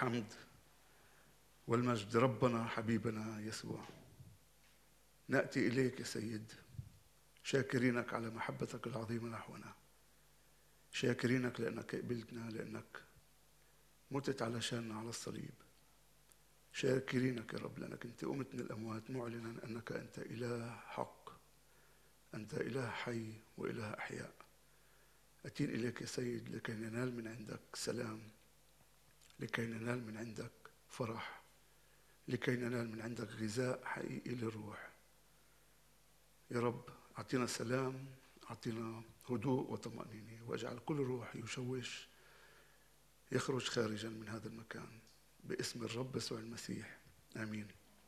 الحمد والمجد ربنا حبيبنا يسوع. نأتي إليك يا سيد شاكرينك على محبتك العظيمة نحونا، شاكرينك لأنك قبلتنا، لأنك متت علشاننا على الصليب. شاكرينك يا رب لأنك أنت قمت من الأموات معلنا أنك أنت إله حق، أنت إله حي وإله أحياء. أتين إليك يا سيد لكي ننال من عندك سلام، لكي ننال من عندك فرح، لكي ننال من عندك غذاء حقيقي للروح. يا رب أعطينا سلام، أعطينا هدوء وطمأنينة، واجعل كل روح يشوش يخرج خارجا من هذا المكان باسم الرب يسوع المسيح، آمين.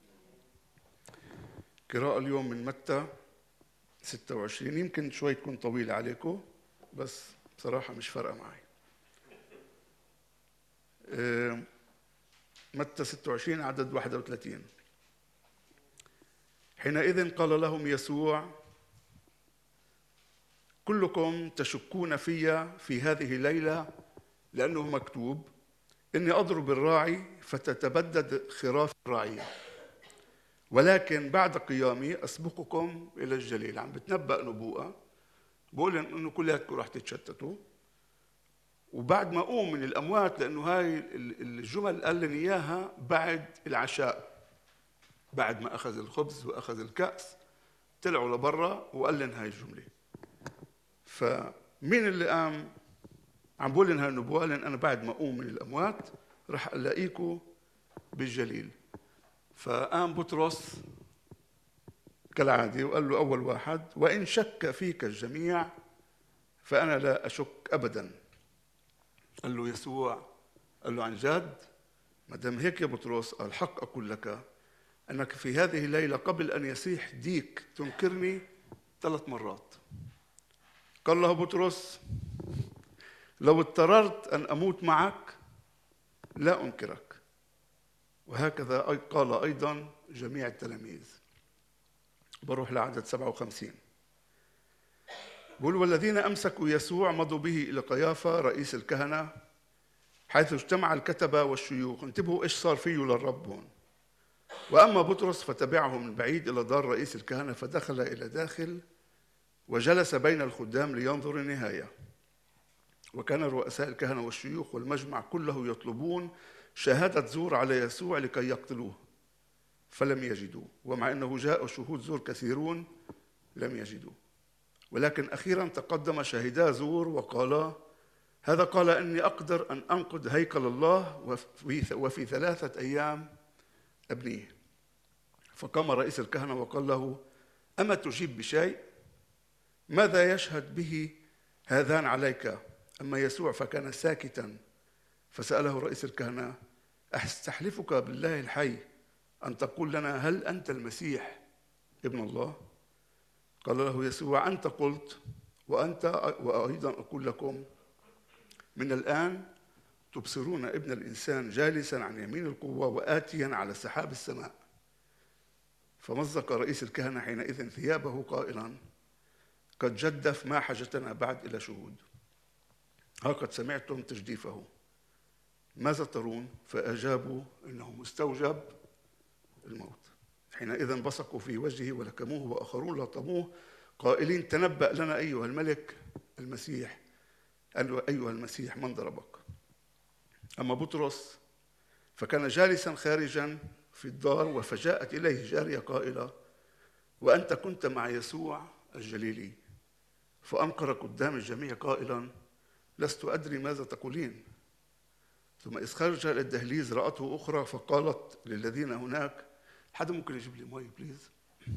قراءة اليوم من متى 26، يمكن شوي تكون طويلة عليكم بس بصراحة مش فارقة معي. متى 26 عدد 31. حينئذ قال لهم يسوع: كلكم تشكون في هذه الليلة، لأنه مكتوب: إني أضرب الراعي فتتبدد خراف الرعية، ولكن بعد قيامي أسبقكم إلى الجليل. عم بتنبأ نبوءة، بقول إنه كلياتكم راح تتشتتوا، وبعد ما أقوم من الأموات، لأنه هاي الجمل قال لنا إياها بعد العشاء، بعد ما أخذ الخبز وأخذ الكأس طلعوا لبرا وقال لنا هاي الجملة. فمين اللي قام عم بقول لنا هاي النبوة؟ لأن أنا بعد ما أقوم من الأموات رح ألاقيكم بالجليل. فقام بطرس كالعادة وقال له أول واحد: وإن شك فيك الجميع فأنا لا أشك أبدا. قال له يسوع، قال له عن جد؟ ما دام هيك يا بطرس، الحق أقول لك أنك في هذه الليلة قبل أن يصيح ديك تنكرني 3 مرات. قال له بطرس: لو اضطررت أن أموت معك لا أنكرك. وهكذا قال أيضا جميع التلاميذ. بروح لعدد 57، بقول: والذين أمسكوا يسوع مضوا به إلى قيافة رئيس الكهنة، حيث اجتمع الكتبة والشيوخ. انتبهوا إيش صار فيه للرب هون. وأما بطرس فتبعه من بعيد إلى دار رئيس الكهنة، فدخل إلى داخل وجلس بين الخدام لينظر النهاية. وكان رؤساء الكهنة والشيوخ والمجمع كله يطلبون شهادة زور على يسوع لكي يقتلوه، فلم يجدوا، ومع أنه جاء شهود زور كثيرون لم يجدوا. ولكن أخيرا تقدم شاهدا زور وقالا: هذا قال إني أقدر أن أنقض هيكل الله وفي 3 أيام أبنيه. فقام رئيس الكهنة وقال له: أما تجيب بشيء؟ ماذا يشهد به هذان عليك؟ أما يسوع فكان ساكتا. فسأله رئيس الكهنة: أستحلفك بالله الحي أن تقول لنا هل أنت المسيح ابن الله؟ قال له يسوع: أنت قلت، وأيضا أقول لكم من الآن تبصرون ابن الإنسان جالسا عن يمين القوة وآتيا على سحاب السماء. فمزق رئيس الكهنة حينئذ ثيابه قائلا: قد جدف، ما حاجتنا بعد إلى شهود؟ ها قد سمعتم تجديفه، ماذا ترون؟ فأجابوا: إنه مستوجب الموت. حينئذ بصقوا في وجهه ولكموه، وآخرون لطموه قائلين: تنبأ لنا أيها الملك المسيح، أيها المسيح من ضربك؟ أما بطرس فكان جالسا خارجا في الدار، فجاءت إليه جارية قائلة: وأنت كنت مع يسوع الجليلي. فأنكر قدام الجميع قائلا: لست أدري ماذا تقولين. ثم إذ خرج إلى الدهليز رأته أخرى فقالت للذين هناك: حدا ممكن يجيب لي مي بليز؟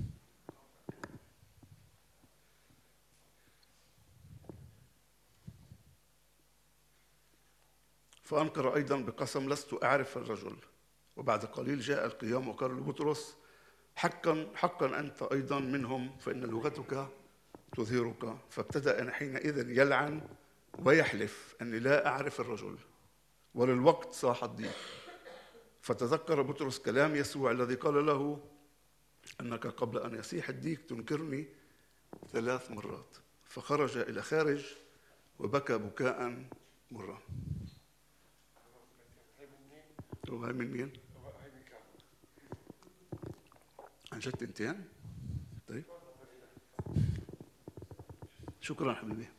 فأنكر أيضا بقسم: لست أعرف الرجل. وبعد قليل جاء القيام وقال لبطرس: حقا أنت أيضا منهم، فإن لغتك تظهرك. فابتدأ حينئذ يلعن ويحلف أني لا أعرف الرجل، وللوقت صاح الضيق. فتذكر بطرس كلام يسوع الذي قال له: أنك قبل أن يصيح الديك تنكرني 3 مرات. فخرج إلى خارج وبكى بكاء مرا. وهي من مين؟ عن جد تنتين؟ طيب شكرا حبيبي.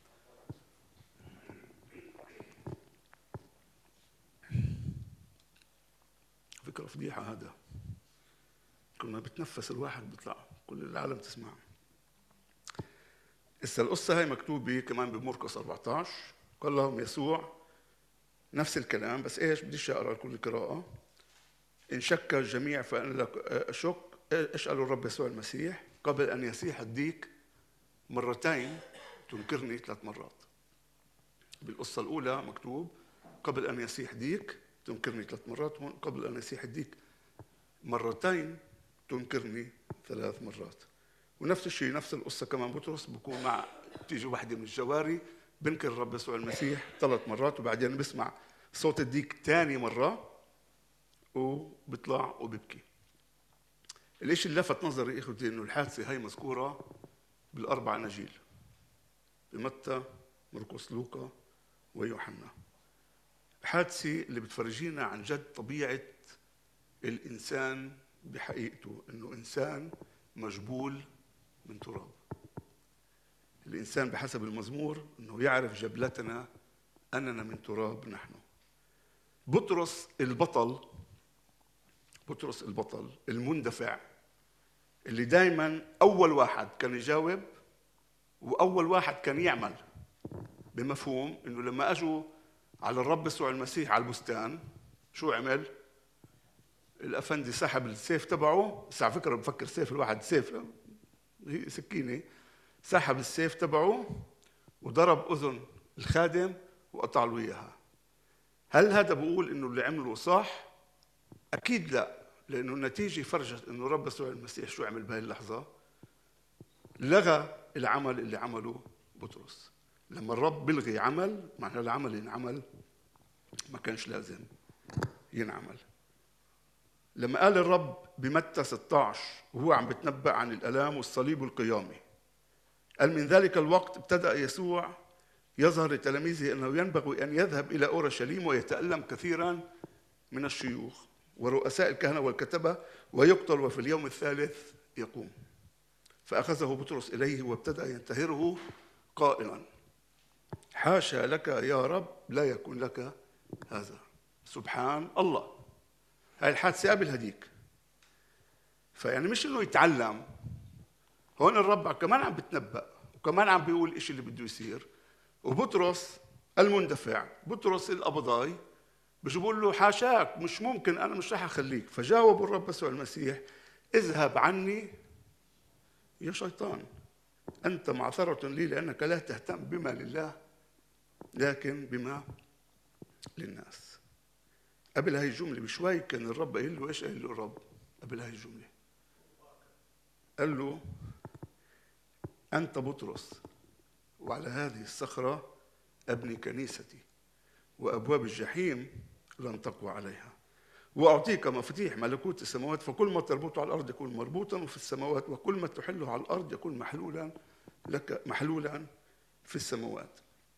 فكرة فضيحة هذا، كل ما بتنفس الواحد بيطلع كل العالم تسمع. هسه القصة هاي مكتوبة كمان بمرقس 14. قال لهم يسوع نفس الكلام، بس ايش بديش اقرا كل القراءة. ان شك الجميع فانا لك اشك، اسالوا الرب يسوع المسيح قبل ان يسيح الديك مرتين تنكرني 3 مرات. بالقصة الأولى مكتوب قبل أن يسيح ديك تنكرني 3 مرات، هون قبل أن يسيح الديك مرتين تنكرني 3 مرات. ونفس الشيء نفس القصة كمان بطرس بكون مع تيجي واحدة من الجواري بنكر الرب يسوع المسيح 3 مرات، وبعدين بسمع صوت الديك تاني مرة وبيطلع وبيبكي. الاشي اللي لفت نظري إخوتي إنه الحادثة هاي مذكورة بال4 أناجيل، بمتى مرقس لوقا ويوحنا. حادثة اللي بتفرجينا عن جد طبيعة الإنسان بحقيقته، إنه إنسان مجبول من تراب. الإنسان بحسب المزمور إنه يعرف جبلتنا أننا من تراب نحن. بطرس البطل المندفع اللي دايما أول واحد كان يجاوب وأول واحد كان يعمل، بمفهوم إنه لما أجوا على الرب يسوع المسيح على البستان شو عمل؟ الأفندي سحب السيف تبعه، بس على فكرة بفكر سيف الواحد سيف، هي سكينة، سحب السيف تبعه وضرب أذن الخادم وقطع له إياها. هل هذا بقول إنه اللي عمله صح؟ أكيد لا، لأنه النتيجة فرجت إنه الرب يسوع المسيح شو عمل بهذه اللحظة؟ لغى العمل اللي عمله بطرس. لما الرب بلغي عمل معناه العمل ينعمل ما كانش لازم ينعمل. لما قال الرب بمتى 16 وهو عم بتنبأ عن الآلام والصليب والقيامة، قال من ذلك الوقت ابتدأ يسوع يظهر لتلاميذه أنه ينبغي أن يذهب إلى أورشليم ويتألم كثيرا من الشيوخ ورؤساء الكهنة والكتبة ويقتل وفي اليوم الثالث يقوم. فأخذه بطرس إليه وابتدأ ينتهره قائلا حاشا لك يا رب لا يكون لك هذا. سبحان الله. هاي الحادثة قبل هديك، فيعني مش إنه يتعلم، هون الرب كمان عم بتنبأ وكمان عم بيقول إيش اللي بده يصير. وبطرس المندفع، بطرس القبضاي، بيجيبوا له حاشاك مش ممكن، أنا مش رح أخليك. فجاوب الرب يسوع المسيح اذهب عني يا شيطان، أنت معثرة لي لأنك لا تهتم بما لله لكن بما للناس. قبل هاي الجملة بشوي كان الرب قال له إيش؟ قال له الرب قبل هاي الجملة قال له أنت بطرس وعلى هذه الصخرة أبني كنيستي وأبواب الجحيم لن تقوى عليها وأعطيك مفاتيح ملكوت السماوات، فكل ما تربطه على الأرض يكون مربوطا في السماوات وكل ما تحله على الأرض يكون محلولا في السماوات.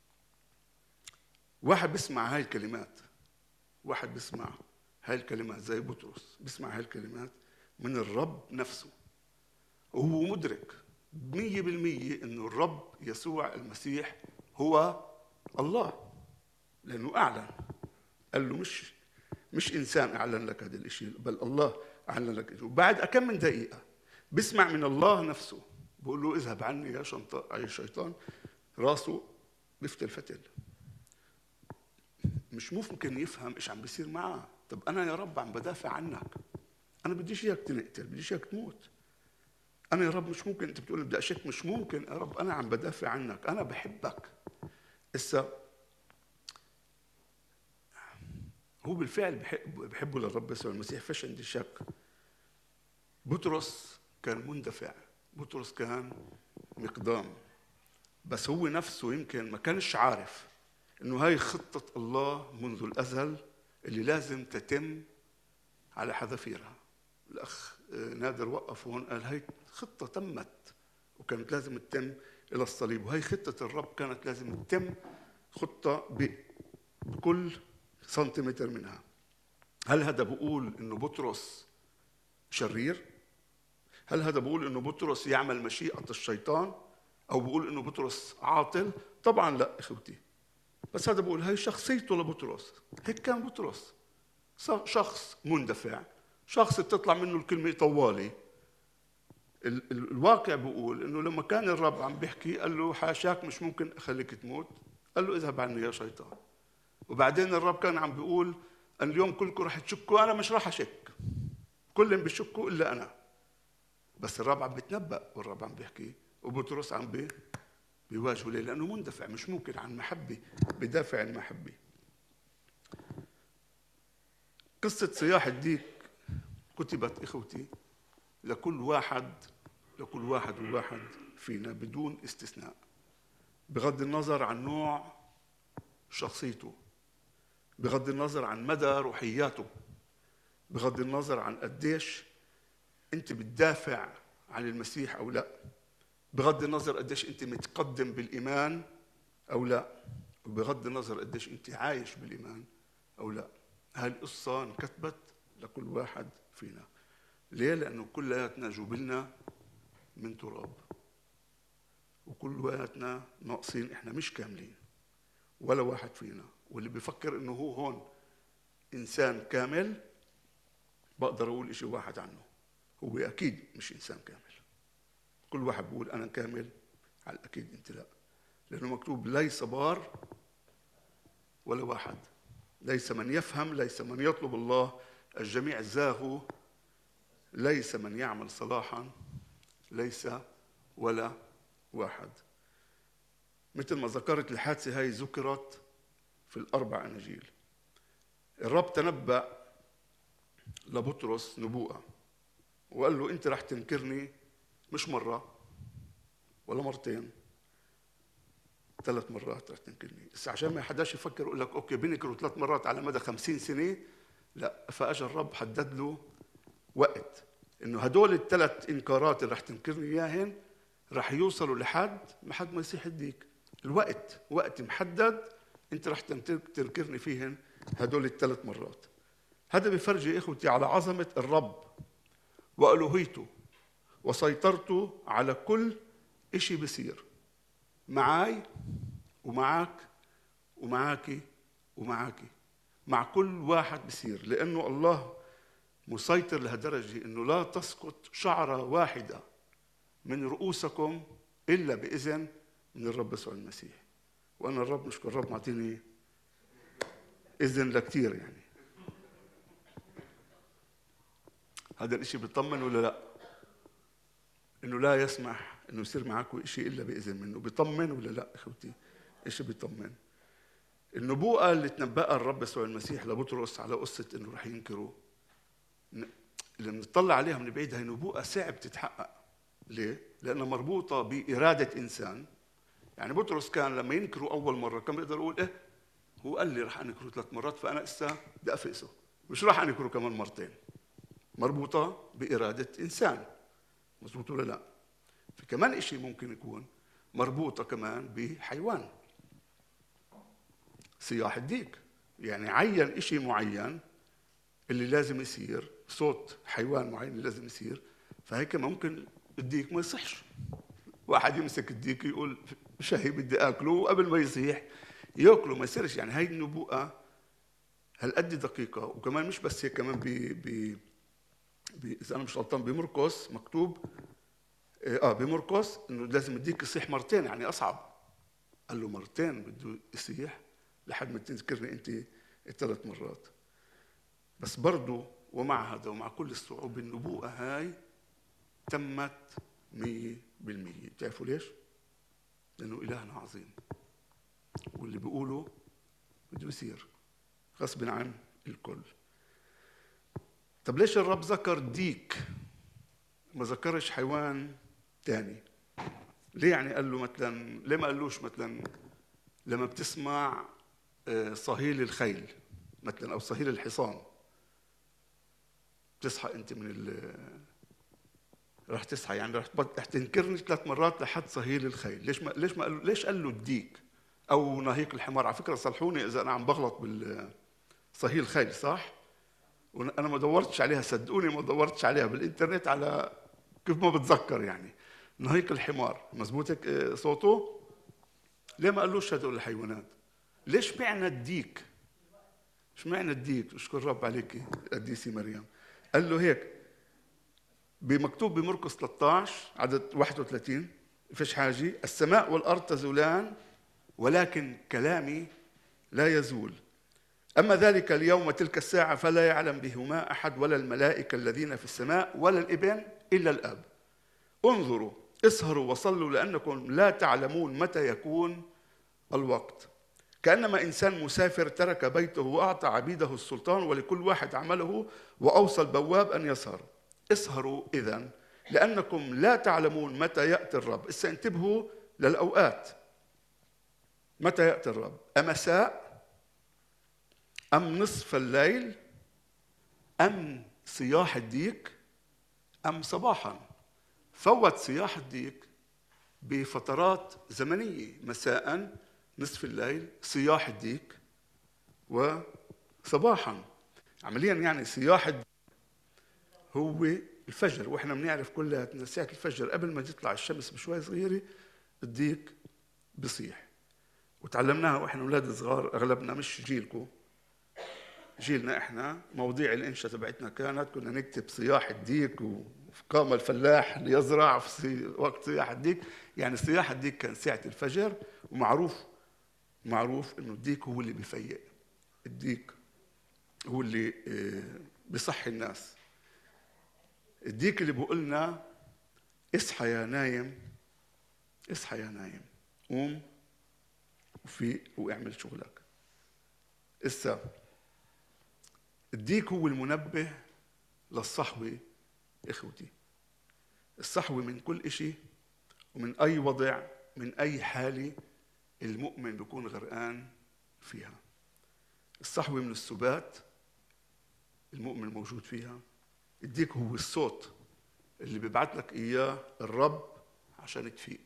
واحد بيسمع هاي الكلمات، واحد بيسمع هاي الكلمات زي بطرس بيسمع هاي الكلمات من الرب نفسه وهو مدرك 100% إنه الرب يسوع المسيح هو الله، لأنه أعلن. قال له مش إنسان أعلن لك هذا الشيء، بل الله أعلن لك. وبعد كم من دقيقة بسمع من الله نفسه بقول له اذهب عني يا شيطان، راسه بفتل فتل. مش ممكن يفهم إيش عم بيصير معه. طب أنا يا رب عم بدافع عنك، أنا بديش إياك تنقتل، بديش إياك تموت. أنا يا رب مش ممكن، أنت بتقول بدي أشك، مش ممكن يا رب، أنا عم بدافع عنك، أنا بحبك. إسا هو بالفعل بحبه للرب يسوع المسيح، فيش عندي شك. بطرس كان مندفع، بطرس كان مقدام، بس هو نفسه يمكن ما كانش عارف إنه هاي خطة الله منذ الأزل اللي لازم تتم على حذافيرها. الأخ نادر وقف هون قال هاي خطة تمت وكانت لازم تتم إلى الصليب، وهي خطة الرب كانت لازم تتم خطة بكل سنتيمتر منها. هل هذا بقول إنه بطرس شرير؟ هل هذا بقول إنه بطرس يعمل مشيئة الشيطان؟ أو بقول إنه بطرس عاطل؟ طبعاً لا إخوتي، بس هذا بقول هاي شخصيته لبطرس. هيك كان بطرس، شخص مندفع، شخص بتطلع منه الكلمة طوالي. الواقع بقول إنه لما كان الرب عم بيحكي قال له حاشاك، مش ممكن أخليك تموت، قال له اذهب عني يا شيطان. وبعدين الرب كان عم بيقول أن اليوم كلكم رح تشكوا، أنا مش رح أشك، كلهم بيشكوا إلا أنا. بس الرب عم بيتنبأ والرب عم بيحكي، وبطرس عم بيواجهه. ليه؟ لأنه مندفع، مش ممكن عن محبة بدافع المحبة. قصة صياح الديك كتبت إخوتي لكل واحد وواحد فينا بدون استثناء، بغض النظر عن نوع شخصيته، بغض النظر عن مدى روحياته، بغض النظر عن قديش أنت بتدافع عن المسيح أو لا، بغض النظر قديش أنت متقدم بالإيمان أو لا، وبغض النظر قديش أنت عايش بالإيمان أو لا. هاي القصة انكتبت لكل واحد فينا. ليه؟ لأنه كلياتنا جبلنا من تراب، وكلياتنا ناقصين، إحنا مش كاملين ولا واحد فينا. واللي بيفكر إنه هو هون إنسان كامل، بقدر أقول إشي واحد عنه، هو أكيد مش إنسان كامل. كل واحد بيقول أنا كامل، على الأكيد أنت لا، لأنه مكتوب ليس بار ولا واحد، ليس من يفهم، ليس من يطلب الله، الجميع زاغوا، ليس من يعمل صلاحا، ليس ولا واحد. مثل ما ذكرت الحادثة هاي ذكرت في الأربع أناجيل. الرب تنبأ لبطرس نبوءة وقال له أنت رح تنكرني مش مرة ولا مرتين، 3 مرات رح تنكرني. بس عشان ما حداش يفكر يقول لك أوكي بنكروا 3 مرات على مدى 50 سنة، لا. فأجى الرب حدد له وقت، إنه هدول ال3 إنكارات اللي رح تنكرني إياهن رح يوصلوا لحد ما يصيح الديك. الوقت وقت محدد أنت رح تنكرني فيهن هدول ال3 مرات. هذا بيفرجي إخوتي على عظمة الرب وألوهيته وسيطرته على كل إشي بيصير معاي ومعاك ومعاكي ومعاكي، مع كل واحد بيصير، لأنه الله مسيطر لهالدرجة إنه لا تسقط شعرة واحدة من رؤوسكم إلا بإذن من الرب يسوع المسيح. وأنا الرب نشكر الرب معطيني إذن لكتير يعني. هذا الإشي بيطمن ولا لا؟ إنه لا يسمح إنه يصير معكم إشي إلا بإذن منه، بيطمن ولا لا إخوتي؟ إشي بيطمن. النبوءة اللي تنبأها الرب يسوع المسيح لبطرس على قصة إنه رح ينكره، اللي بنطلع عليها من بعيد، هي نبوءة صعب تتحقق. ليه؟ لأنها مربوطة بإرادة إنسان. يعني بطرس كان لما ينكره أول مرة كان بيقدر يقول إيه، هو قال لي رح أنكره 3 مرات فأنا إسا بدي أفقسه، مش رح أنكره كمان مرتين. مربوطة بإرادة إنسان، مظبوط ولا لا؟ في كمان إشي ممكن يكون مربوطة كمان بحيوان، صياح الديك، يعني عين إشي معين اللي لازم يصير، صوت حيوان معين اللي لازم يصير. فهيك ممكن الديك ما يصحش، واحد يمسك الديك يقول شهي بدي اكله وقبل ما يصيح ياكله، ما يصيرش. يعني هاي النبوءة هالقد دقيقة. وكمان مش بس هيك، كمان اذا انا مش غلطان بمرقس مكتوب بمرقس انه لازم الديك يصيح مرتين، يعني اصعب. قال له مرتين بده يصيح لحد ما تذكرني انت 3 مرات. بس برضو ومع هذا ومع كل الصعوبة النبوءة هاي تمت 100%. بتعرفوا ليش؟ لأنه إلهنا عظيم، واللي بيقوله بده يصير غصب عن الكل. طب ليش الرب ذكر ديك ما ذكرش حيوان تاني؟ ليه يعني قال له مثلا، ليه ما قالوش مثلا لما بتسمع صهيل الخيل مثلا أو صهيل الحصان تصحى أنت من راح تصحى، يعني راح تنكرني 3 مرات لحد صهيل الخيل. ليش ما قال له؟ ليش قال له الديك او ناهيق الحمار؟ على فكره صلحوني اذا انا عم بغلط بالصهيل الخيل، صح؟ وأنا ما دورتش عليها، صدقوني ما دورتش عليها بالإنترنت، على كيف ما بتذكر يعني نهيق الحمار، مزبوط هيك صوته؟ ليه ما قالوش هدول الحيوانات؟ ليش معنى الديك؟ ايش معنى الديك؟ اشكر رب عليك قديسي مريم. قال له هيك بمكتوب بمرقس 13 عدد 31، فيش حاجة: السماء والأرض تزولان ولكن كلامي لا يزول. أما ذلك اليوم وتلك الساعة فلا يعلم بهما أحد ولا الملائكة الذين في السماء ولا الابن إلا الأب. انظروا اسهروا وصلوا لأنكم لا تعلمون متى يكون الوقت. كأنما إنسان مسافر ترك بيته وأعطى عبيده السلطان ولكل واحد عمله وأوصى البواب أن يسهر. اسهروا إذن لأنكم لا تعلمون متى يأتي الرب. انتبهوا للأوقات. متى يأتي الرب؟ أمساء أم نصف الليل أم صياح الديك أم صباحا؟ فوت صياح الديك بفترات زمنية، مساء، نصف الليل، صياح الديك، وصباحا. عمليا يعني صياح الديك هو الفجر، واحنا بنعرف كلها ساعة الفجر قبل ما تطلع الشمس بشوي صغيرة الديك بصيح. وتعلمناها واحنا اولاد صغار، اغلبنا مش جيلكم، جيلنا احنا مواضيع الانشاء تبعتنا كانت كنا نكتب صياح الديك وقام الفلاح ليزرع في وقت صياح الديك. يعني صياح الديك كان ساعة الفجر، ومعروف انه الديك هو اللي بيفيق، الديك هو اللي بيصحي الناس، الديك اللي بيقول لنا اصحى يا نايم، اصحى يا نايم، قوم وفيق واعمل شغلك. الديك هو المنبه للصحوة. إخوتي، الصحوة من كل إشي ومن أي وضع، من أي حالة المؤمن بيكون غرقان فيها. الصحوة من السبات المؤمن موجود فيها. الديك هو الصوت اللي بيبعت لك إياه الرب عشان تفيق.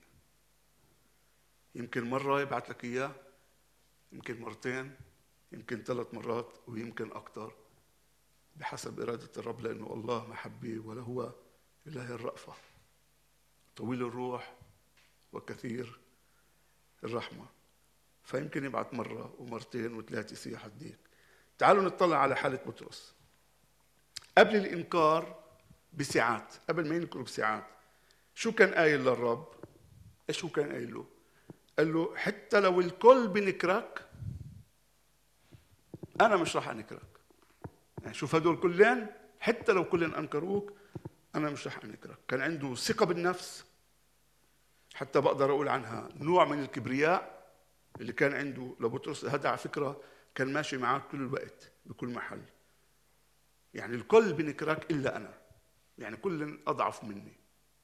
يمكن مرة يبعت لك إياه، يمكن مرتين، يمكن 3 مرات، ويمكن أكتر بحسب إرادة الرب، لأنه الله محبي ولا هو إله الرأفة، طويل الروح وكثير الرحمة. فيمكن يبعث مرة ومرتين و3 صياح الديك. تعالوا نطلع على حالة بطرس قبل الإنكار بساعات، قبل ما ينكر بساعات. شو كان قايل للرب؟ إيش هو كان قايل له؟ قال له حتى لو الكل بنكرك أنا مش راح أنكرك. يعني شوف هدول كلين، حتى لو كلين أنكروك أنا مش رح أنكرك. كان عنده ثقة بالنفس، حتى بقدر أقول عنها نوع من الكبرياء اللي كان عنده لبطرس. هذا على فكرة كان ماشي معاه كل الوقت بكل محل. يعني الكل بنكرك إلا أنا، يعني كل أضعف مني.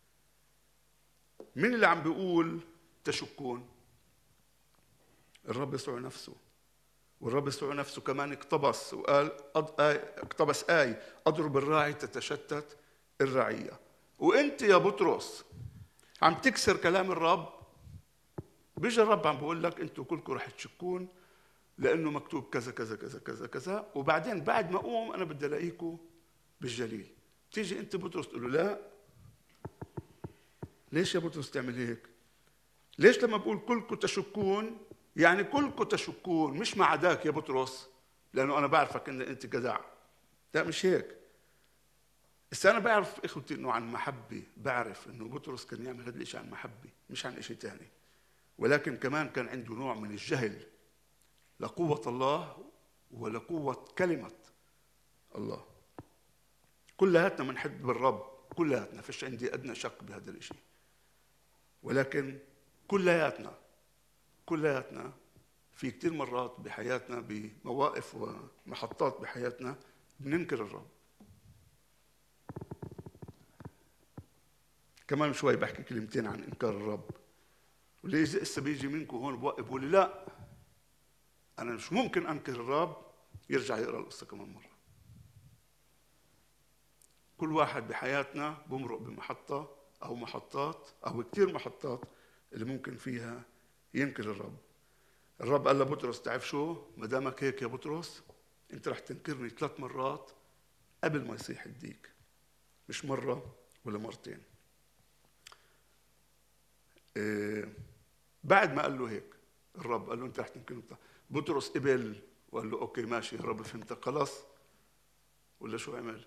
مين اللي عم بيقول تشكون؟ الرب يسوع نفسه. والرب يسوع نفسه كمان اقتبس وقال اقتبس آية: أضرب الراعي تتشتت الرعية. وانت يا بطرس عم تكسر كلام الرب. بيجي الرب عم بقول لك انتوا كلكم رح تشكون لانه مكتوب كذا كذا كذا كذا كذا، وبعدين بعد ما اقوم انا بدي الاقيكم بالجليل. تيجي انت بطرس تقول له لا. ليش يا بطرس تعمل هيك؟ ليش لما بقول كلكم تشكون يعني كلكم تشكون، مش ما عداك يا بطرس لانه انا بعرفك ان انت جدع؟ لا مش هيك. بس أنا بعرف إخوتي إنه عن محبة، بعرف إنه بطرس كان يعمل هذا الإشي عن محبة مش عن إشي تاني، ولكن كمان كان عنده نوع من الجهل لقوة الله ولقوة كلمة الله. كلياتنا بنحب بالرب، كلياتنا، فيش عندي أدنى شك بهذا الإشي، ولكن كلياتنا في كتير مرات بحياتنا بمواقف ومحطات بحياتنا بننكر الرب. كمان شوي بحكي كلمتين عن إنكار الرب. واللي لسه بيجي منكم هون بوقف بقول لي لا أنا مش ممكن أنكر الرب، يرجع يقرأ القصة كمان مرة. كل واحد بحياتنا بمرق بمحطة أو محطات أو كتير محطات اللي ممكن فيها ينكر الرب. الرب قال لبطرس تعرف شو؟ ما دامك هيك يا بطرس أنت رح تنكرني 3 مرات قبل ما يصيح الديك، مش مرة ولا مرتين. بعد ما قال له هيك الرب قال له انت رح تنكر، بطرس قبل وقال له اوكي ماشي يا رب فهمتك خلاص، ولا شو عمل؟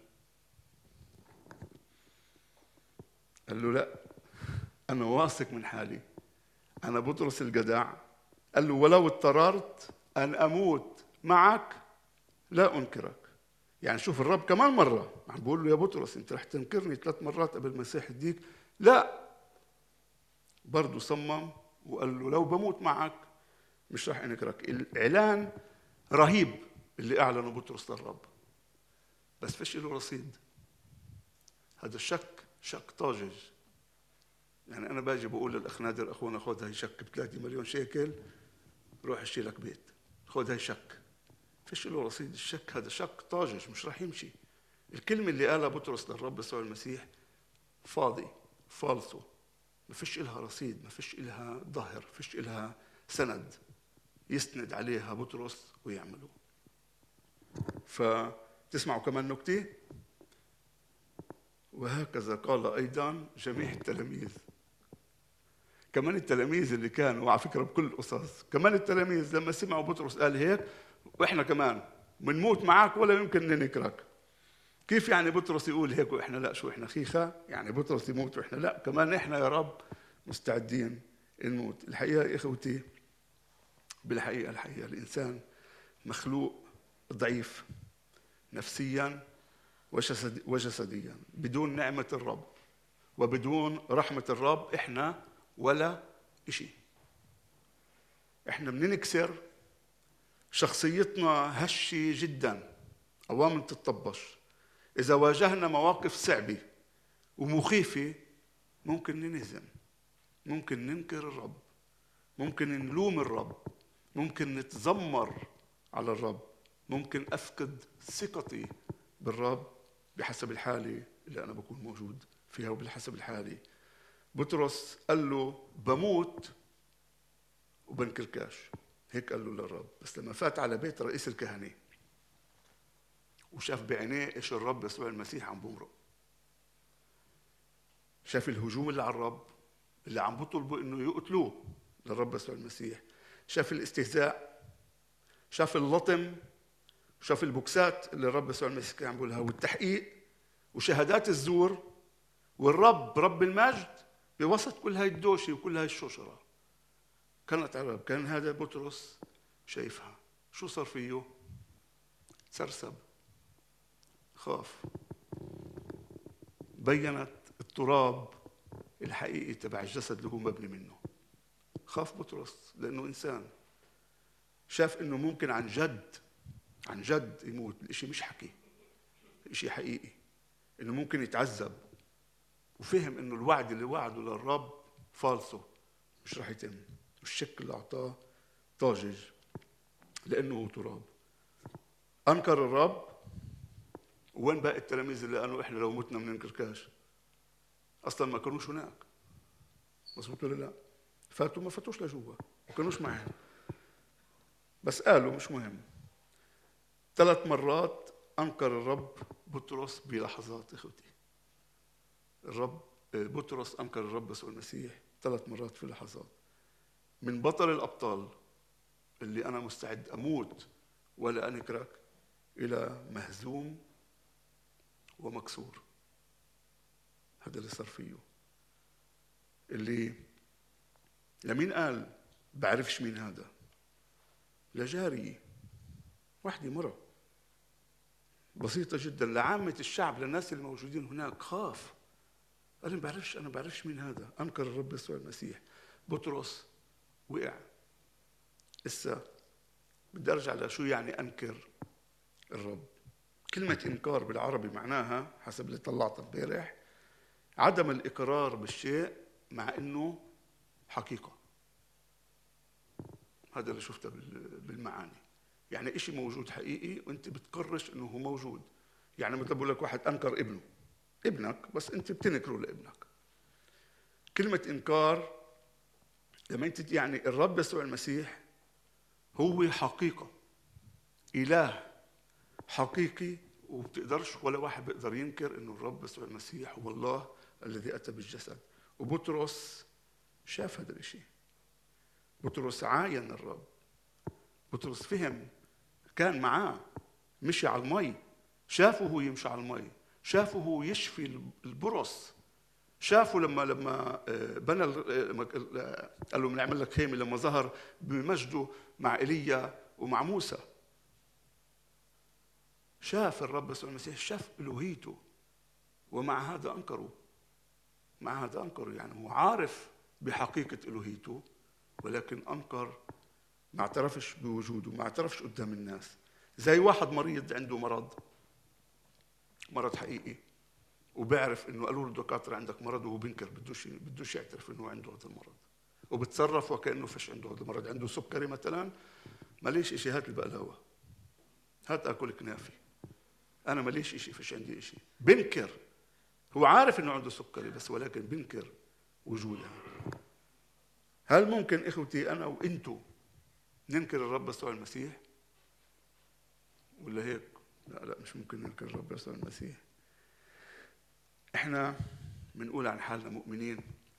قال له لا، انا واثق من حالي، انا بطرس الجدع. قال له ولو اضطررت ان اموت معك لا انكرك. يعني شوف الرب كمان مره عم بقول له يا بطرس انت رح تنكرني 3 مرات قبل ما يصيح الديك، لا، برضه صمم وقال له لو بموت معك مش رح انكرك. الاعلان رهيب اللي اعلنه بطرس للرب، بس فيش له رصيد. هذا الشك شك طاجج. يعني انا باجي بقول للاخ نادر اخونا خذ هاي شك ب3 مليون شيكل، روح اشتري لك بيت، خذ هاي شك. فيش له رصيد. الشك هذا شك طاجج مش رح يمشي. الكلمة اللي قالها بطرس للرب يسوع المسيح فاضي، فالصو، ما فيش إلها رصيد، ما فيش إلها ظهر، ما فيش إلها سند يسند عليها بطرس ويعمله. فتسمعوا كمان نكتة، وهكذا قال أيضا جميع التلاميذ. كمان التلاميذ اللي كانوا وعلى فكرة بكل قصص، كمان التلاميذ لما سمعوا بطرس قال هيك، وإحنا كمان منموت معك ولا يمكن ننكرك. كيف يعني بطرس يقول هيك وإحنا لا؟ شو إحنا خيخة؟ يعني بطرس يموت وإحنا لا؟ كمان إحنا يا رب مستعدين نموت. الحقيقة يا إخوتي، بالحقيقة الإنسان مخلوق ضعيف نفسياً وجسدياً. بدون نعمة الرب وبدون رحمة الرب إحنا ولا إشي. إحنا بننكسر، شخصيتنا هشة جداً، عوامل تتطبش. إذا واجهنا مواقف صعبة ومخيفة ممكن ننهزم، ممكن ننكر الرب، ممكن نلوم الرب، ممكن نتذمر على الرب، ممكن أفقد ثقتي بالرب بحسب الحالة اللي أنا بكون موجود فيها وبحسب الحالة. بطرس قال له بموت وبنكركاش، هيك قال له للرب. بس لما فات على بيت رئيس الكهنة وشاف بعينيه إيش الرب يسوع المسيح عم بمرق، شاف الهجوم اللي على الرب اللي عم بطلبوا إنه يقتلوه للرب يسوع المسيح، شاف الاستهزاء، شاف اللطم، شاف البوكسات اللي الرب يسوع المسيح كان عم بيقولها، والتحقيق وشهادات الزور، والرب رب المجد بوسط كل هاي الدوشة وكل هاي الشوشرة. كانت عرب، كان هذا بطرس شايفها. شو صار فيه؟ تسرسب، خاف. بينت التراب الحقيقي تبع الجسد اللي هو مبني منه. خاف بطرس لأنه إنسان، شاف إنه ممكن عن جد يموت. الإشي مش حكي، الإشي حقيقي، إنه ممكن يتعذب. وفهم إنه الوعد اللي وعده للرب فالصو، مش رح يتم. والشك اللي أعطاه طاجج لأنه هو تراب. أنكر الرب. وين باقي التلاميذ اللي قالوا إحنا لو متنا من نكركاش؟ أصلاً ما كانوش هناك، مظبوط ولا لا؟ فاتوا ما فاتوش لجوا، ما كانوش معهم، بس قالوا مش مهم. 3 مرات أنكر الرب بطرس بلحظات. إخوتي، بطرس أنكر الرب يسوع المسيح 3 مرات في لحظات. من بطل الأبطال اللي أنا مستعد أموت ولا أنكرك، إلى مهزوم ومكسور. هذا اللي صار فيه. اللي لمين قال بعرفش مين هذا؟ لجارية واحدة مرة بسيطة جدا. لعامة الشعب، للناس اللي موجودين هناك، خاف، قال أنا بعرفش مين هذا. أنكر الرب يسوع المسيح. بطرس وقع. إسا بدي أرجع لشو يعني أنكر الرب. كلمة إنكار بالعربي معناها حسب اللي طلعت امبارح عدم الإقرار بالشيء مع إنه حقيقة. هذا اللي شفته بالمعاني. يعني إشي موجود حقيقي وأنت بتقرش إنه هو موجود. يعني مثل بقول لك واحد أنكر ابنك بس أنت بتنكره لابنك. كلمة إنكار لما أنت يعني الرب يسوع المسيح هو حقيقة، إله حقيقي وبتقدرش ولا واحد بيقدر ينكر انه الرب يسوع المسيح هو الله الذي اتى بالجسد. وبطرس شاف هذا الشيء، بطرس عاين الرب، بطرس فهم، كان معاه، مشي على المي، شافه هو يمشي على المي، شافه هو يشفي البرص، شافوا لما بنى قال له بنعمل لك خيمه، لما ظهر بمجده مع ايليا ومع موسى. شاف الرب يسوع المسيح، شاف الوهيته، ومع هذا انكروا. مع هذا انكروا، يعني هو عارف بحقيقه الوهيته ولكن انكر، ما اعترفش بوجوده، ما اعترفش قدام الناس. زي واحد مريض عنده مرض حقيقي، وبيعرف انه قالوا له الدكاتره عندك مرض، وهو بينكر، بدوش يعترف انه عنده هذا المرض، وبتصرف وكانه فيش عنده هذا المرض. عنده سكري مثلا، ماليش شيء، هات البقلاوه، هات اكل كنافه، انا ماليش شيء، فيش عندي شيء. بنكر، هو عارف انه عنده سكري بس ولكن بنكر وجودها. هل ممكن اخوتي انا وانتو ننكر الرب يسوع المسيح؟ ولا هيك؟ لا مش ممكن ننكر الرب يسوع المسيح. احنا بنقول عن حالنا مؤمنين،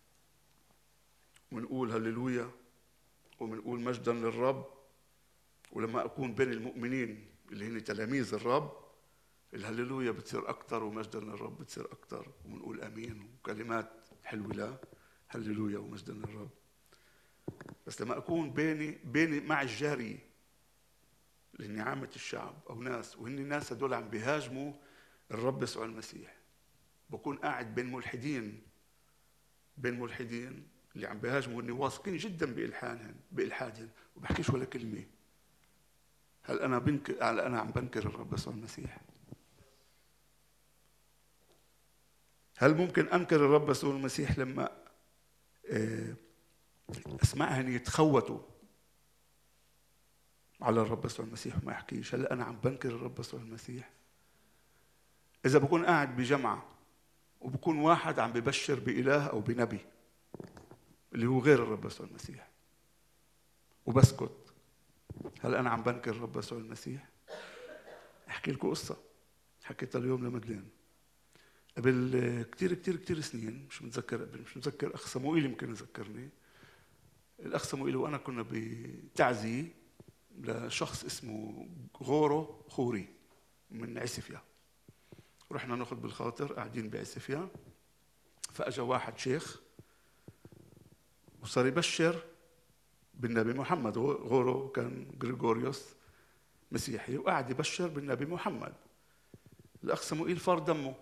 ونقول هللويا، وبنقول مجدا للرب. ولما اكون بين المؤمنين اللي هن تلاميذ الرب، الهللويا بتصير اكثر، ومجدا للرب بتصير اكثر، وبنقول امين وكلمات حلوه لا هللويا ومجدا للرب. بس لما اكون بيني مع الجاري اللي هن عامه الشعب او ناس، وهن الناس هدول عم بيهاجموا الرب يسوع المسيح، بكون قاعد بين ملحدين اللي عم بيهاجموا، اني واثقين جدا بإلحادهم وبحكيش ولا كلمه. هل انا عم بنكر الرب يسوع المسيح؟ هل ممكن انكر الرب يسوع المسيح لما اسمعهم يتخوتوا على الرب يسوع المسيح وما يحكيش؟ هل انا عم بنكر الرب يسوع المسيح؟ اذا بكون قاعد بجمعه وبكون واحد عم ببشر بإله او بنبي اللي هو غير الرب يسوع المسيح وبسكت، هل انا عم بنكر الرب يسوع المسيح؟ احكي لكم قصه حكيتها اليوم لمدلين. قبل كتير سنين، مش متذكر، اخ صموئيل يمكن يذكرني. الاخ صموئيل وانا كنا بتعزيه لشخص اسمه غورو خوري من عسفيا. رحنا ناخذ بالخاطر، قاعدين بعسفيا، فاجا واحد شيخ وصار يبشر بالنبي محمد. غورو كان غريغوريوس مسيحي، وقاعد يبشر بالنبي محمد. الاخ صموئيل فار دمه.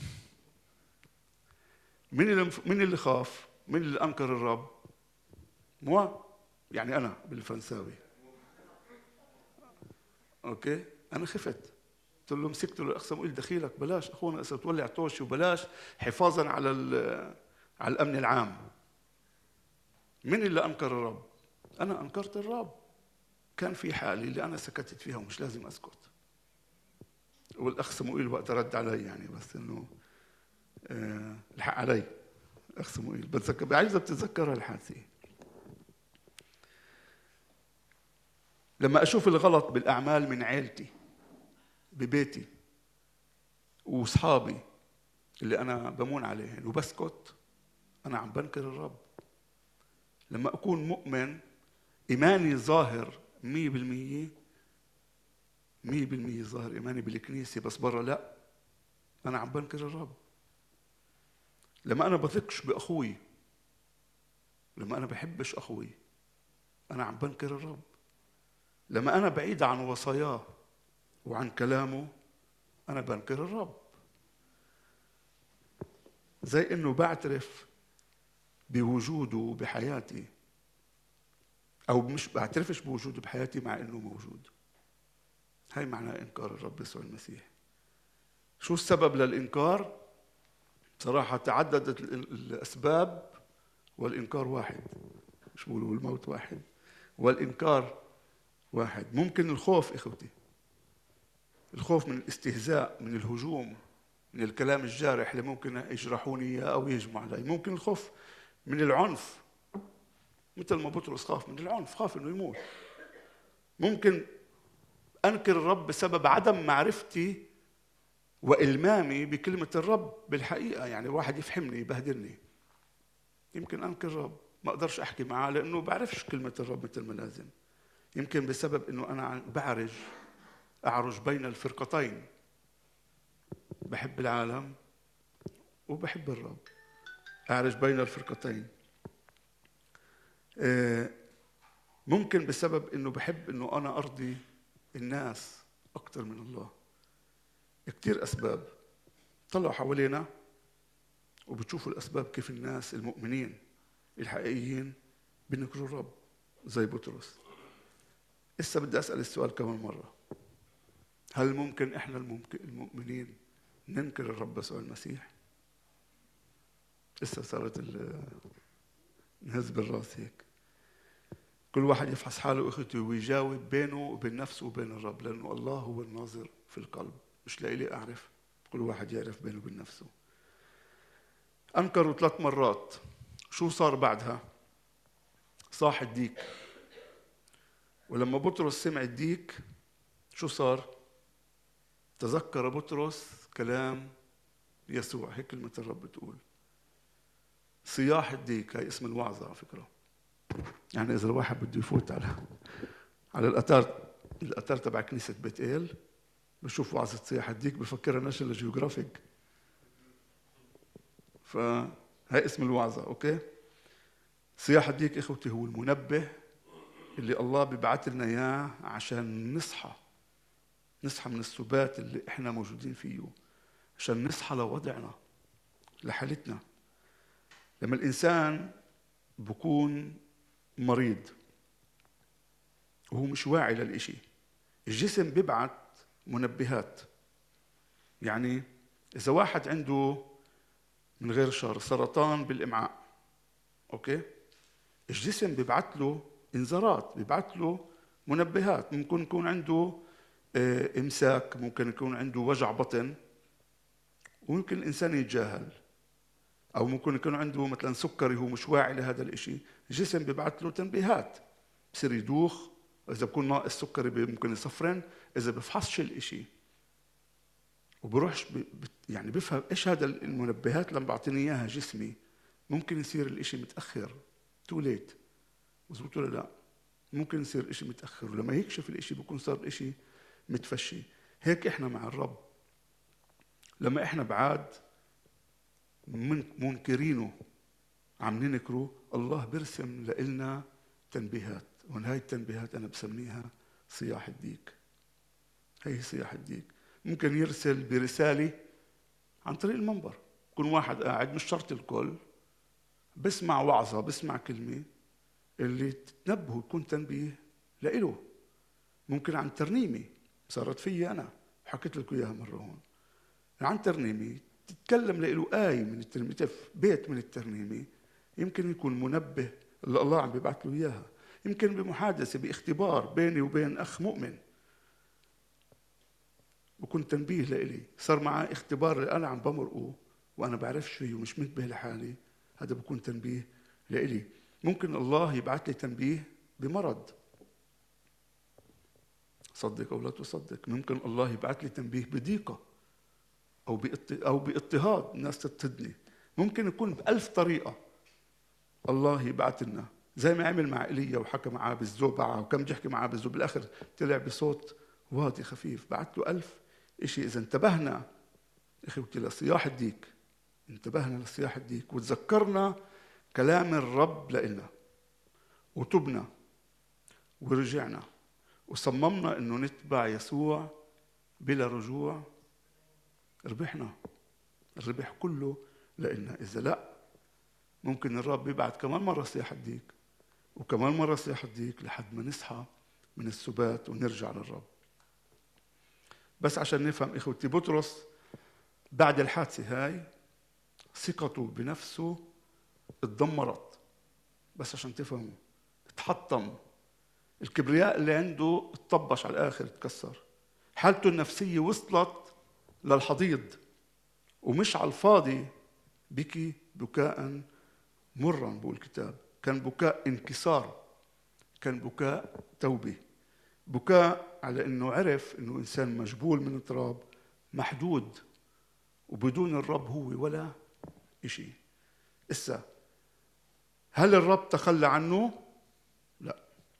مين اللي خاف؟ مين اللي انكر الرب؟ يعني انا بالفرنساوي. اوكي، انا خفت، قلت له، مسكت له الاخ صموئيل، دخيلك بلاش اخونا اذا تولع طوشي، وبلاش حفاظا على الامن العام. مين اللي انكر الرب؟ انا انكرت الرب. كان في حالي اللي انا سكتت فيها ومش لازم اسكت. والاخ صموئيل وقت رد علي، يعني بس انه الحق علي. اخ صموئيل بتذكر، عايزه بتتذكرها الحادثه. لما اشوف الغلط بالاعمال من عيلتي ببيتي واصحابي اللي انا بمون عليهن وبسكت، انا عم بنكر الرب. لما اكون مؤمن ايماني ظاهر 100%، ظاهر ايماني بالكنيسه بس برا لا، انا عم بنكر الرب. لما انا بثقش باخوي، لما انا بحبش اخوي، انا عم بنكر الرب. لما انا بعيد عن وصاياه وعن كلامه، انا بنكر الرب. زي انه بعترف بوجوده بحياتي، او مش بعترفش بوجوده بحياتي مع انه موجود. هاي معنى انكار الرب يسوع المسيح. شو السبب للانكار؟ صراحه تعددت الاسباب، والانكار واحد. مش بقولوا الموت واحد والانكار واحد. ممكن الخوف اخوتي، الخوف من الاستهزاء، من الهجوم، من الكلام الجارح اللي ممكن يجرحوني اياه او يهجموا علي. ممكن الخوف من العنف، مثل ما بطرس خاف من العنف، خاف انه يموت. ممكن انكر الرب بسبب عدم معرفتي وإلمامي بكلمة الرب بالحقيقة. يعني واحد يفهمني يبهدلني، يمكن أنكر الرب، ما أقدرش أحكي معاه لأنه بعرفش كلمة الرب مثل ما لازم. يمكن بسبب أنه أنا أعرج بين الفرقتين، بحب العالم وبحب الرب، أعرج بين الفرقتين. ممكن بسبب أنه بحب أنه أنا أرضي الناس أكثر من الله. كتير أسباب. طلعوا حوالينا وبتشوفوا الأسباب كيف الناس المؤمنين الحقيقيين بنكروا الرب زي بطرس. لسه بدي أسأل السؤال كمان مرة، هل ممكن إحنا المؤمنين ننكر الرب يسوع المسيح؟ لسه صارت نهز بالراس هيك. كل واحد يفحص حاله أخته ويجاوب بينه وبين نفسه وبين الرب، لأنه الله هو الناظر في القلب، مش لإلي أعرف، كل واحد يعرف بينه وبين نفسه. أنكروا 3 مرات. شو صار بعدها؟ صاح الديك. ولما بطرس سمع الديك شو صار؟ تذكر بطرس كلام يسوع. هيك كلمة الرب بتقول. صياح الديك، هاي اسم الوعظة على فكرة. يعني إذا الواحد بده يفوت على الأتار تبع كنيسة بيت إيل، بشوف وعظة صياح الديك بفكرها ناشونال جيوغرافيك. فهاي اسم الوعظة، أوكي؟ صياح الديك إخوتي هو المنبه اللي الله بيبعث لنا إياه عشان نصحى من السبات اللي إحنا موجودين فيه، عشان نصحى لوضعنا، لحالتنا. لما الإنسان بكون مريض وهو مش واعي للإشي، الجسم بيبعث منبهات. يعني إذا واحد عنده من غير شر سرطان بالإمعاء، أوكي، الجسم بيبعث له إنذارات، بيبعث له منبهات. ممكن يكون عنده إمساك، ممكن يكون عنده وجع بطن، وممكن الإنسان يتجاهل، أو ممكن يكون عنده مثلا سكري هو مش واعي لهذا الإشي، الجسم بيبعث له تنبيهات، بصير يدوخ، إذا بكون ناقص سكري ممكن يصفرن، إذا بفحصش الإشي وبروحش يعني بفهم إيش هذا المنبهات لما بعطيني إياها جسمي، ممكن يصير الإشي متأخر، توليت، مزبوط ولا لا؟ ممكن يصير الإشي متأخر، ولما يكشف الإشي بيكون صار الإشي متفشي. هيك إحنا مع الرب، لما إحنا بعاد منكرينه عم ننكره، الله برسم لإلنا تنبيهات، وهاي التنبيهات أنا بسميها صياح الديك. هي صياح الديك. ممكن يرسل برسالة عن طريق المنبر، يكون واحد قاعد، مش شرط الكل، بسمع وعظة، بسمع كلمة اللي تنبهه، يكون تنبيه لإله. ممكن عن ترنيمة صارت فيي أنا، حكيت لكم إياها مرة هون، عن ترنيمة تتكلم لإله آية من الترنيمة، بيت من الترنيمة، يمكن يكون منبه اللي الله عم بيبعث له إياها. يمكن بمحادثة، باختبار بيني وبين أخ مؤمن، بكون تنبيه لإلي. صار معي اختبار اللي أنا عم بمرقه وأنا بعرفش فيه ومش منتبه لحالي، هذا بكون تنبيه لإلي. ممكن الله يبعث لي تنبيه بمرض، صدق أو لا تصدق. ممكن الله يبعث لي تنبيه بضيقة أو باضطهاد، الناس تضطهدني. ممكن يكون ب1000 طريقة الله يبعث لنا، زي ما عمل مع إيليا وحكى معاه بالزوبعة، وكم جحكي معاه بالزوبعة، بالآخر طلع بصوت واطي خفيف، بعث له 1000 إشي. إذا انتبهنا إخوتي لصياح الديك، انتبهنا لصياح الديك وتذكرنا كلام الرب لإلنا، وتبنا ورجعنا وصممنا إنه نتبع يسوع بلا رجوع، ربحنا، الربح كله لإلنا. إذا لا، ممكن الرب يبعث كمان مرة صياح الديك وكمان مرة صياح الديك لحد ما نصحى من السبات ونرجع للرب. بس عشان نفهم إخوتي، بطرس بعد الحادثة هاي ثقته بنفسه اتدمرت. بس عشان تفهموا، اتحطم، الكبرياء اللي عنده اتطبش على الآخر، اتكسر، حالته النفسية وصلت للحضيض، ومش على الفاضي بكي بكاء مرا، بقول الكتاب. كان بكاء انكسار، كان بكاء توبة، بكاء على انه عرف انه انسان مجبول من التراب، محدود وبدون الرب هو ولا إشي. إسا هل الرب تخلى عنه؟ لا.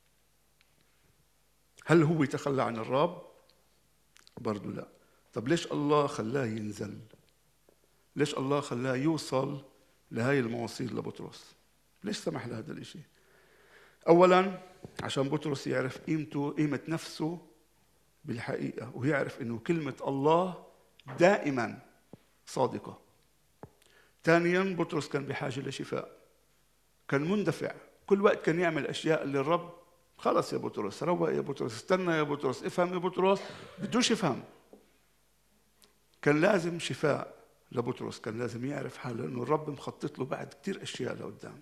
هل هو تخلى عن الرب؟ برضو لا. طب ليش الله خلاه ينزل؟ ليش الله خلاه يوصل لهاي المواصيل لبطرس؟ ليش سمح لهذا الإشي؟ أولاً عشان بطرس يعرف قيمة نفسه بالحقيقة، ويعرف إنه كلمة الله دائماً صادقة. ثانياً بطرس كان بحاجة لشفاء، كان مندفع، كل وقت كان يعمل أشياء للرب. خلص يا بطرس، روق يا بطرس، استنى يا بطرس، افهم يا بطرس، بدوش يفهم. كان لازم شفاء لبطرس، كان لازم يعرف حاله إنه الرب مخطط له بعد كتير أشياء لقدام،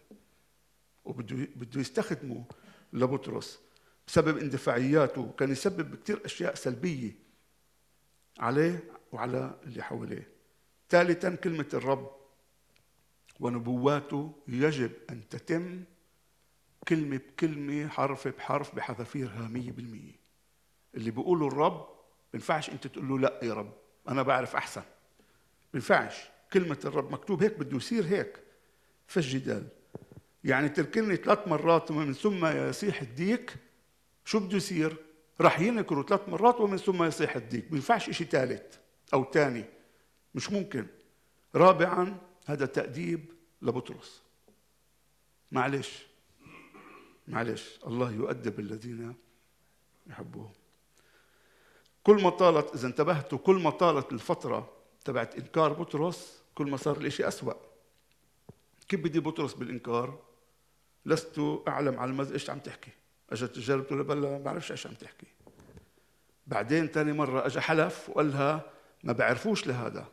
وبده يستخدمه لبطرس. بسبب اندفاعياته كان يسبب كتير أشياء سلبية عليه وعلى اللي حواليه. ثالثاً كلمة الرب ونبواته يجب أن تتم كلمة بكلمة، حرف بحرف، بحذافيرها 100%. اللي بيقوله الرب بينفعش أنت تقول له لا يا رب أنا بعرف أحسن، بينفعش. كلمة الرب مكتوب هيك، بده يصير هيك. فالجدال يعني تركني 3 مرات ومن ثم يصيح الديك، شو بده يصير؟ رح ينكروا 3 مرات ومن ثم يصيح الديك. بينفعش إشي ثالث أو ثاني، مش ممكن. رابعاً هذا تأديب لبطرس. معلش الله يؤدب الذين يحبوه. كل ما طالت، إذا انتبهتوا، كل ما طالت الفترة تبعت إنكار بطرس كل ما صار الإشي أسوأ. كيف بدي بطرس بالإنكار؟ لست أعلم على المذ إيش عم تحكي. أجت تجرب تقول بلا ما بعرفش إيش عم تحكي. بعدين تاني مرة أجا حلف وقالها ما بعرفوش لهذا.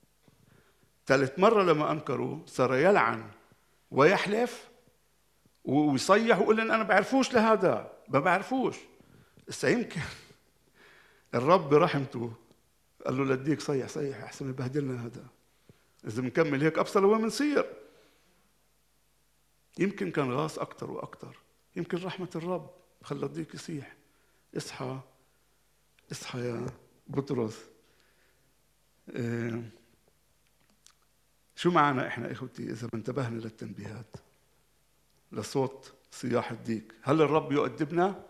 ثالث مرة لما أنكروا صار يلعن ويحلف ويصيح ويقول أنا بعرفوش لهذا، ما بعرفوش. يمكن الرب برحمته قال له لديك صيح أحسن يبهدلنا هذا، إذا بنكمل هيك أبصر وين بنصير. يمكن كان غاص أكتر وأكتر. يمكن رحمة الرب خلى الضيق يصيح اصحى يا بطرس. شو معنا إحنا إخوتي إذا ما انتبهنا للتنبيهات، لصوت صياح الديك؟ هل الرب يؤدبنا؟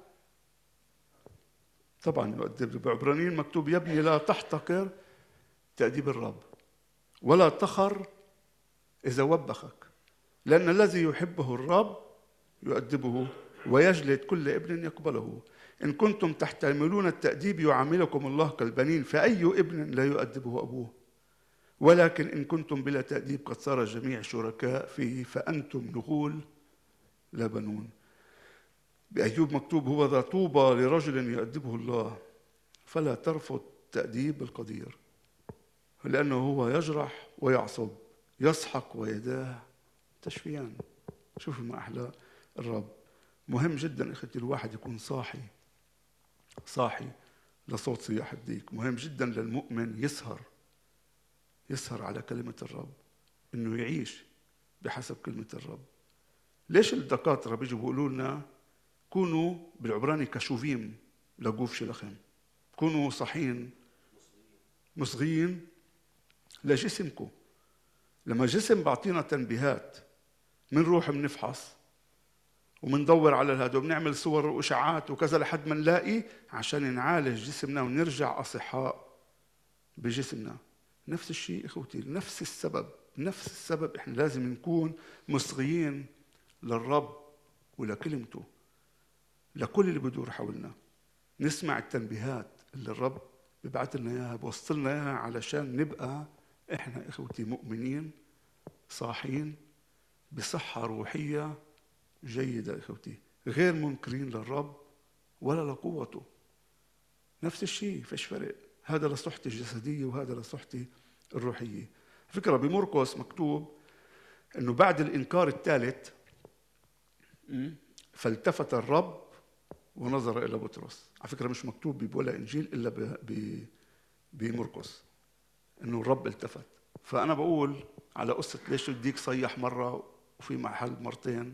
طبعا يؤدبنا. بعبرانيين مكتوب يا ابني لا تحتقر تأديب الرب ولا تخر إذا وبخك، لأن الذي يحبه الرب يؤدبه ويجلد كل ابن يقبله. إن كنتم تحتملون التأديب يعاملكم الله كالبنين، فأي ابن لا يؤدبه أبوه؟ ولكن إن كنتم بلا تأديب قد صار الجميع شركاء فيه، فأنتم نغول لا بنون. بأيوب مكتوب هو ذا طوبى لرجل يؤدبه الله، فلا ترفض تأديب القدير، لأنه هو يجرح ويعصب، يسحق ويداه تشفيان. شوفوا ما أحلى الرب. مهم جدا أخوتي الواحد يكون صاحي لصوت صياح الديك. مهم جدا للمؤمن يسهر على كلمة الرب، إنه يعيش بحسب كلمة الرب. ليش الدكاترة بيجوا بيقولوا لنا كونوا بالعبراني كشوفيم لجوف شلخم، كونوا صحين مصغيين لجسمكم؟ لما الجسم بعطينا تنبيهات منروح منفحص ومندور على هذا وبنعمل صور وإشعاعات وكذا لحد ما نلاقي عشان نعالج جسمنا ونرجع أصحاء بجسمنا. نفس الشيء إخوتي، نفس السبب إحنا لازم نكون مصغيين للرب ولكلمته، لكل اللي بدور حولنا. نسمع التنبيهات اللي الرب بيبعث لنا إياها، بوصلنا إياها، علشان نبقى إحنا إخوتي مؤمنين صاحين بصحة روحية جيدة إخوتي، غير منكرين للرب ولا لقوته. نفس الشيء، فيش فرق. هذا لصحتي الجسدية وهذا لصحتي الروحية. فكرة بمرقس مكتوب إنه بعد الإنكار الثالث فالتفت الرب ونظر إلى بطرس. على فكرة مش مكتوب بولا إنجيل إلا بمرقس إنه الرب التفت. فأنا بقول على قصة ليش الديك صيح مرة وفي محل مرتين،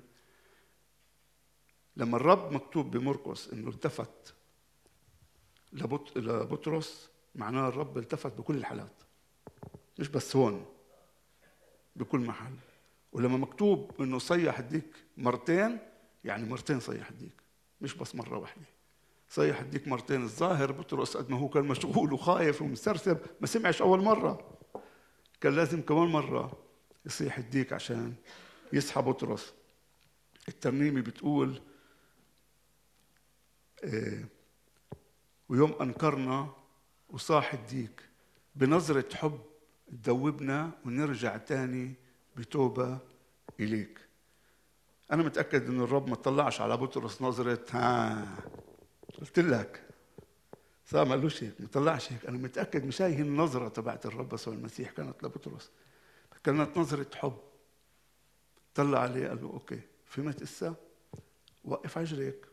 لما الرب مكتوب بمرقس إنه التفت لبطرس، معناه الرب التفت بكل الحالات. مش بس هون، بكل محل. ولما مكتوب انه صيح الديك مرتين، يعني مرتين صيح الديك، مش بس مرة واحدة. صيح الديك مرتين. الظاهر بطرس قد ما هو كان مشغول وخايف ومسترسب ما سمعش أول مرة، كان لازم كمان مرة يصيح الديك عشان يصحى بطرس. الترنيمة بتقول ويوم أنكرنا وصاح الديك بنظرة حب تدوبنا ونرجع تاني بتوبة إليك. أنا متأكد إن الرب ما طلعش على بطرس نظرة قلت لك، صار ما قالوش هيك، ما طلعش هيك. أنا متأكد مش هي النظرة تبعت الرب يسوع المسيح كانت لبطرس، كانت نظرة حب. طلع عليه قال له أوكي، فهمت إسا؟ وقف عجلك،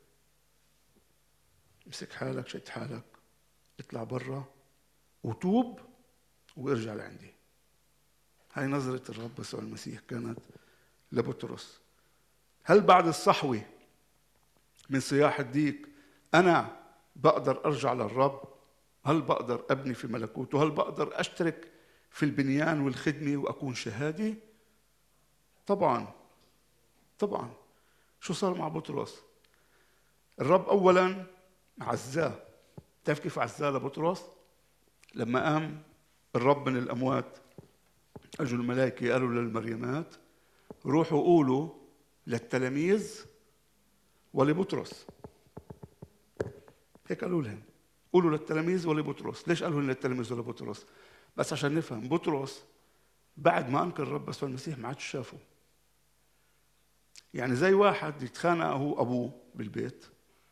امسك حالك، شد حالك، اطلع برا وتوب وارجع لعندي. هاي نظرة الرب يسوع المسيح كانت لبطرس. هل بعد الصحوة من صياح الديك أنا بقدر أرجع للرب؟ هل بقدر أبني في ملكوته؟ هل بقدر أشترك في البنيان والخدمة وأكون شهادي؟ طبعا طبعا. شو صار مع بطرس؟ الرب أولا عزاه. تعرف كيف عزاه لبطرس؟ لما قام الرب من الأموات، أجوا الملائكة قالوا للمريمات روحوا قولوا للتلاميذ ولبطرس. هيك قالوا لهم، قولوا للتلاميذ ولبطرس. ليش قالوا للتلاميذ ولبطرس؟ بس عشان نفهم، بطرس بعد ما أنكر الرب يسوع المسيح ما عادش شافه. يعني زي واحد يتخانق هو أبوه بالبيت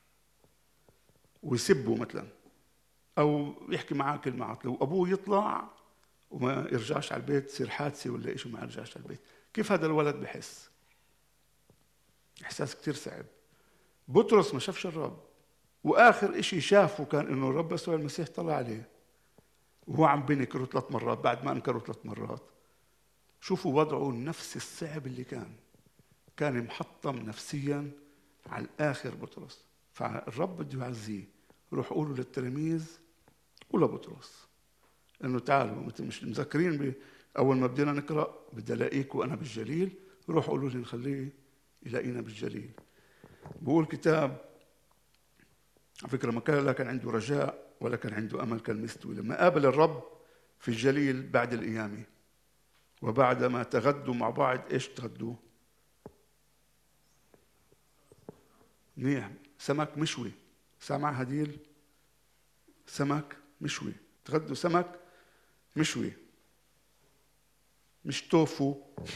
ويسبه مثلا، أو يحكي معاه كلمة عاطلة، وأبوه يطلع وما يرجعش على البيت، تصير حادثة ولا إيش وما يرجعش على البيت. كيف هذا الولد بحس؟ إحساس كتير صعب. بطرس ما شافش الرب، وآخر إشي شافه كان إنه الرب يسوع المسيح طلع عليه وهو عم بينكره 3 مرات. بعد ما أنكره 3 مرات، شوفوا وضعه نفس الصعب اللي كان محطم نفسيا على الآخر بطرس. فالرب بده يعزيه، روح قولوا للتلاميذ ولبطرس إنه تعالوا، مثل مش مذكرين أول ما بدينا نقرأ بدي ألاقيكوا أنا بالجليل، روح قولوا لي نخليه يلاقينا بالجليل. بقول كتاب على فكرة، ما كان لا كان عنده رجاء ولا كان عنده أمل كالمستوي. لما قابل الرب في الجليل بعد القيامة، وبعد ما تغدوا مع بعض، إيش تغدوا؟ منيح، سمك مشوي. سامع هديل؟ سمك مشوي، تغدوا سمك مشوي، مش توفو.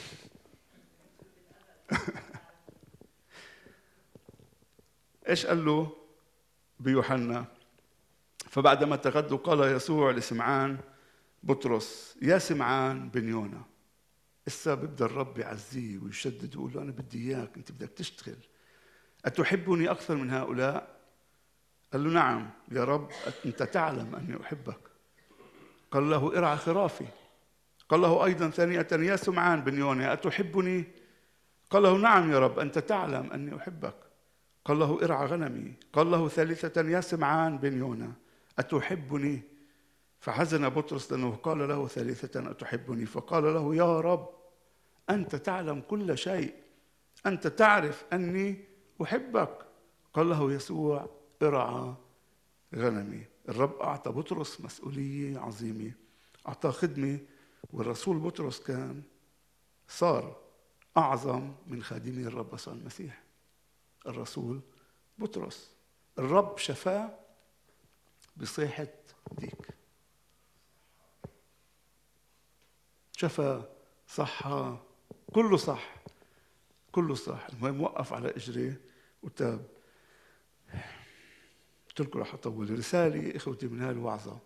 إيش قال له بيوحنا؟ فبعدما تغدوا قال يسوع لسمعان بطرس يا سمعان بن يونا. إسا ببدأ الرب يعزيه ويشدد ويقول له أنا بدي إياك، أنت بدك تشتغل. أتحبني أكثر من هؤلاء؟ قال له نعم يا رب، أنت تعلم أني أحبك. قال له ارعى خرافي. قال له أيضا ثانية يا سمعان بن يونا أتحبني؟ قال له نعم يا رب، أنت تعلم أني أحبك. قال له ارعى غنمي. قال له ثالثة يا سمعان بن يونا أتحبني؟ فحزن بطرس لأنه قال له ثالثة أتحبني. فقال له يا رب أنت تعلم كل شيء، أنت تعرف أني أحبك. قال له يسوع ارعى غنمي. الرب أعطى بطرس مسؤولية عظيمة، أعطاه خدمة. والرسول بطرس صار أعظم من خادمي الرب يسوع المسيح. الرسول بطرس الرب شفاه بصيحة ديك، شفى، صحى، كله صح، كله صح. المهم وقف على اجريه وتاب. قلت لكم رح اطول. رسالة اخوتي من هاي الوعظة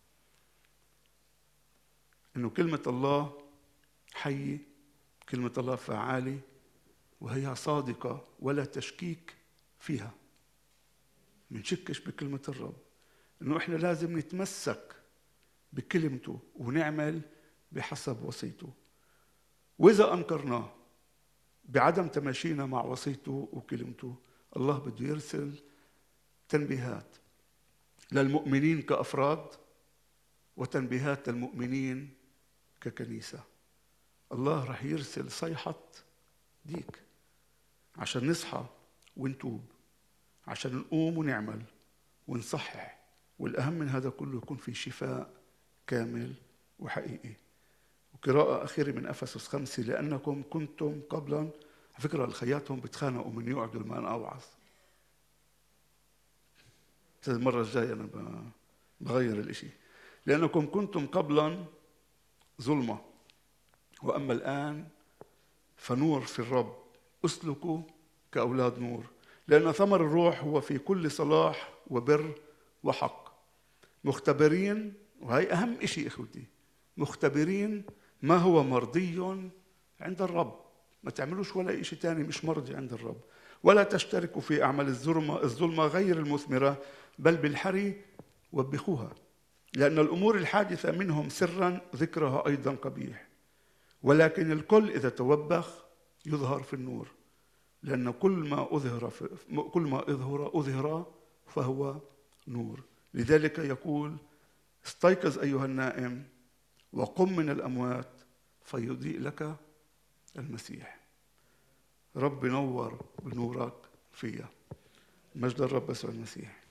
انه كلمة الله حية، كلمة الله فعالة، وهي صادقة ولا تشكيك فيها. منشكش بكلمة الرب، انه احنا لازم نتمسك بكلمته ونعمل بحسب وصيته. واذا انكرناه بعدم تماشينا مع وصيته وكلمته، الله بده يرسل تنبيهات للمؤمنين كأفراد، وتنبيهات للمؤمنين ككنيسة. الله رح يرسل صيحة ديك عشان نصحى ونتوب، عشان نقوم ونعمل ونصحح، والأهم من هذا كله يكون في شفاء كامل وحقيقي. وقراءة أخيرة من أفسس 5: لأنكم كنتم قبلا، على فكرة الخياتهم بتخانقوا من يقعدوا لما أنا أوعظ. المرة الجاية أنا بغير الإشي. لأنكم كنتم قبلا ظلمة، وأما الآن فنور في الرب، اسلكوا كأولاد نور، لأن ثمر الروح هو في كل صلاح وبر وحق، مختبرين، وهي أهم إشي إخوتي، مختبرين ما هو مرضي عند الرب. ما تعملوش ولا إشي تاني مش مرضي عند الرب. ولا تشتركوا في أعمال الظلمة غير المثمرة، بل بالحري وبخوها، لأن الأمور الحادثة منهم سرا ذكرها أيضا قبيح، ولكن الكل إذا توبخ يظهر في النور، لأن كل ما أظهر فهو نور. لذلك يقول: استيقظ أيها النائم وقم من الأموات فيضيء لك المسيح. رب نور بنورك فيا. مجد الرب يسوع المسيح.